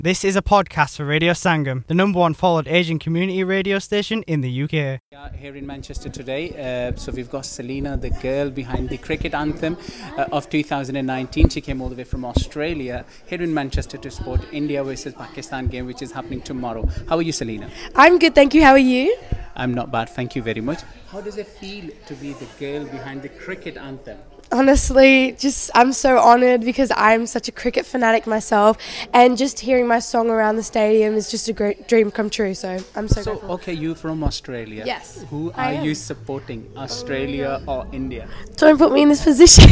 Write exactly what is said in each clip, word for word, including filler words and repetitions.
This is a podcast for Radio Sangam, the number one followed Asian community radio station in the U K. We are here in Manchester today, uh, so we've got Selena, the girl behind the cricket anthem uh, of two thousand nineteen. She came all the way from Australia here in Manchester to support India versus Pakistan game, which is happening tomorrow. How are you, Selena? I'm good, thank you. How are you? I'm not bad, thank you very much. How does it feel to be the girl behind the cricket anthem? Honestly, just I'm so honoured because I'm such a cricket fanatic myself, and just hearing my song around the stadium is just a great dream come true. So I'm so, so grateful. Okay, you from Australia. Yes. Who are you supporting, Australia or India? Don't put me in this position.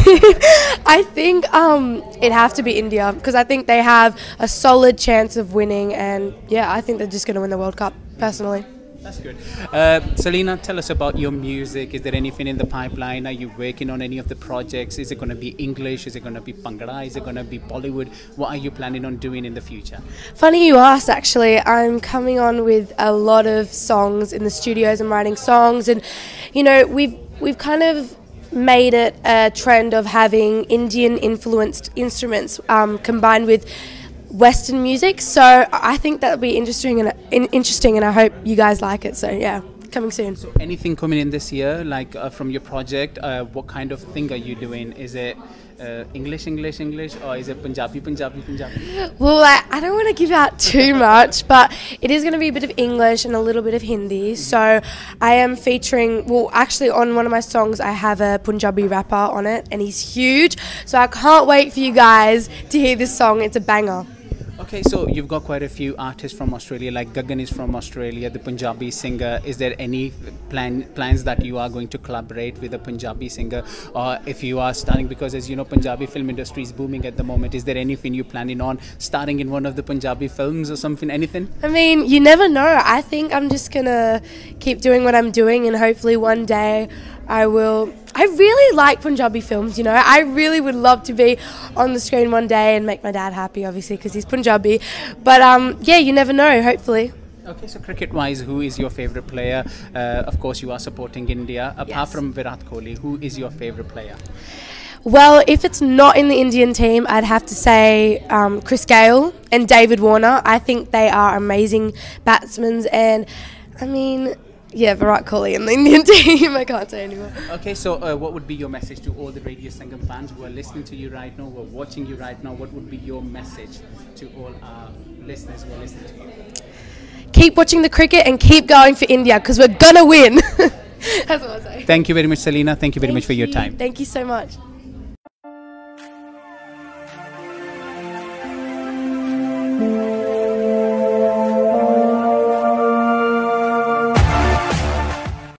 I think um, it'd have to be India because I think they have a solid chance of winning, and yeah, I think they're just going to win the World Cup personally. That's good. Uh, Selena, tell us about your music. Is there anything in the pipeline? Are you working on any of the projects? Is it going to be English? Is it going to be Bhangra? Is it going to be Bollywood? What are you planning on doing in the future? Funny you asked, actually. I'm coming on with a lot of songs in the studios. I'm writing songs, and you know, we've we've kind of made it a trend of having Indian influenced instruments um, combined with Western music, so I think that'll be interesting and in, interesting, and I hope you guys like it. So yeah, coming soon. So anything coming in this year, like uh, from your project? Uh, what kind of thing are you doing? Is it uh, English, English, English, or is it Punjabi, Punjabi, Punjabi? Well, I, I don't want to give out too much, but it is going to be a bit of English and a little bit of Hindi. So I am featuring. Well, actually, on one of my songs, I have a Punjabi rapper on it, and he's huge. So I can't wait for you guys to hear this song. It's a banger. Okay, so you've got quite a few artists from Australia, like Gagan is from Australia, the Punjabi singer. Is there any plan plans that you are going to collaborate with a Punjabi singer? Or if you are starting, because as you know, Punjabi film industry is booming at the moment, is there anything you're planning on starting in one of the Punjabi films or something, anything? I mean, you never know. I think I'm just going to keep doing what I'm doing, and hopefully one day I will. I really like Punjabi films, you know. I really would love to be on the screen one day and make my dad happy, obviously, because he's Punjabi. But um, yeah, you never know, hopefully. Okay, so cricket-wise, who is your favourite player? Uh, of course, you are supporting India. Apart Yes. from Virat Kohli, who is your favourite player? Well, if it's not in the Indian team, I'd have to say um, Chris Gayle and David Warner. I think they are amazing batsmen, and I mean... yeah, Virat Kohli in the Indian team. I can't say anymore. Okay, so uh, what would be your message to all the Radio Sangam fans who are listening to you right now, who are watching you right now? What would be your message to all our listeners who are listening to you? Keep watching the cricket and keep going for India, because we're gonna win. That's what I say. Thank you very much, Selena. Thank you very Thank much for your you. time. Thank you so much.